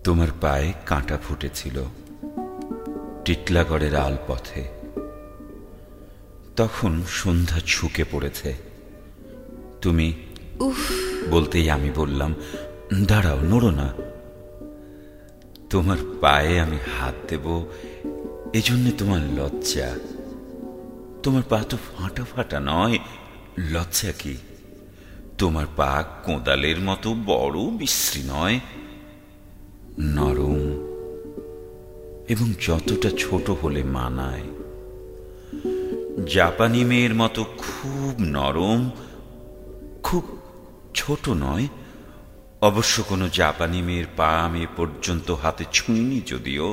তোমার পায়ে কাঁটা ফুটেছিল টিটলাগড়ের আলপথে। তখন সন্ধ্যা ঝুঁকে পড়েছে। তুমি উফ বলতেই আমি বললাম, দাঁড়াও, নড়ো না। তোমার পায়ে আমি হাত দেব এজন্য তোমার লজ্জা। তোমার পা তো ফাটা ফাটা নয়, লজ্জা কি? তোমার পা কোদালের মতো বড় বিশ্রী নয়, নরম এবং যতটা ছোট হলে মানায়। জাপানি মেয়ের মতো খুব নরম, খুব ছোট নয়। অবশ্য কোনো জাপানি মেয়ের পা আমি পর্যন্ত হাতে ছুঁইনি যদিও।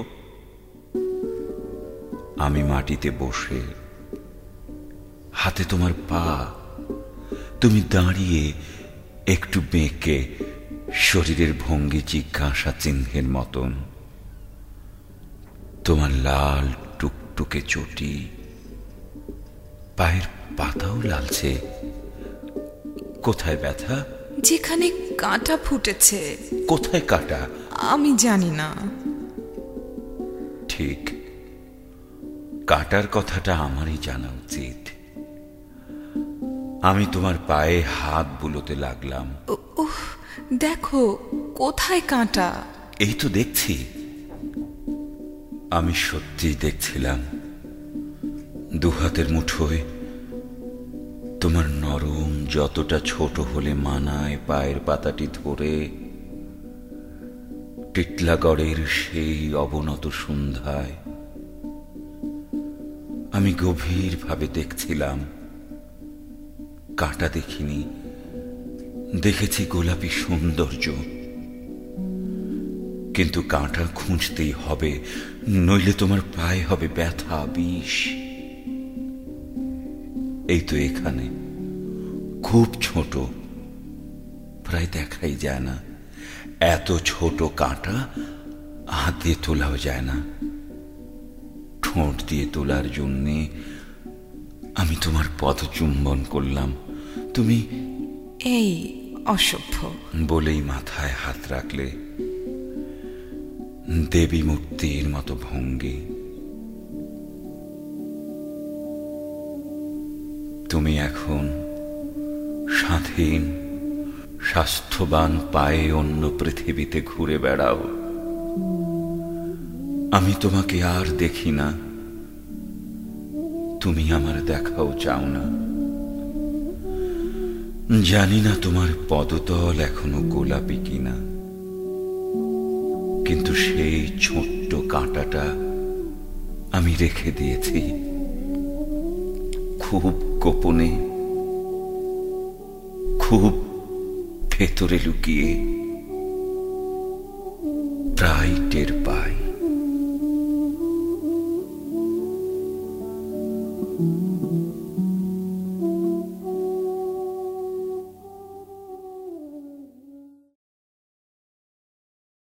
আমি মাটিতে বসে, হাতে তোমার পা, তুমি দাঁড়িয়ে একটু বেঁকে, শরীরের ভঙ্গি জিজ্ঞাসা চিহ্নের মতন। তোমার লাল টুকটুকে চটি, পায়ের পাতাও লালছে। কোথায় ব্যথা? যেখানে কাঁটা ফুটেছে। কোথায় কাঁটা? আমি জানি না। ঠিক, কাঁটার কথাটা আমারই জানা উচিত। আমি তোমার পায়ে হাত বুলোতে লাগলাম। উহ, দেখো কোথায় কাঁটা। এই তো দেখছি। আমি সত্যিই দেখছিলাম। দুহাতের মুঠোয় তোমার নরম, যতটা ছোট হলে মানায় পায়ের পাতাটি ধরে টিটলাগড়ের সেই অবনত সন্ধ্যায় আমি গভীরভাবে দেখছিলাম। কাঁটা দেখিনি, দেখেছি গোলাপি সৌন্দর্য। কিন্তু কাঁটা খুঁজতেই হবে, নইলে তোমার পায়ে হবে ব্যথা, বিষ। এই তো এখানে, খুব ছোট, প্রায় দেখাই যায় না। এত ছোট কাঁটা হাত দিয়ে তোলাও যায় না। ঠোঁট দিয়ে তোলার জন্যে আমি তোমার পদচুম্বন করলাম। তুমি এই অসভ্য বলেই মাথায় হাত রাখলে, দেবী মূর্তির মতো ভঙ্গি। তুমি এখন স্বাধীন, স্বাস্থ্যবান পায়ে অন্য পৃথিবীতে ঘুরে বেড়াও। আমি তোমাকে আর দেখি না, তুমি আমার দেখাও চাও না। জানি না তোমার পদতল এখনো গোলাপি কিনা, কিন্তু সেই ছোট্ট কাঁটাটা আমি রেখে দিয়েছি খুব গোপনে, খুব ভেতরে লুকিয়ে, প্রায় টের পাই।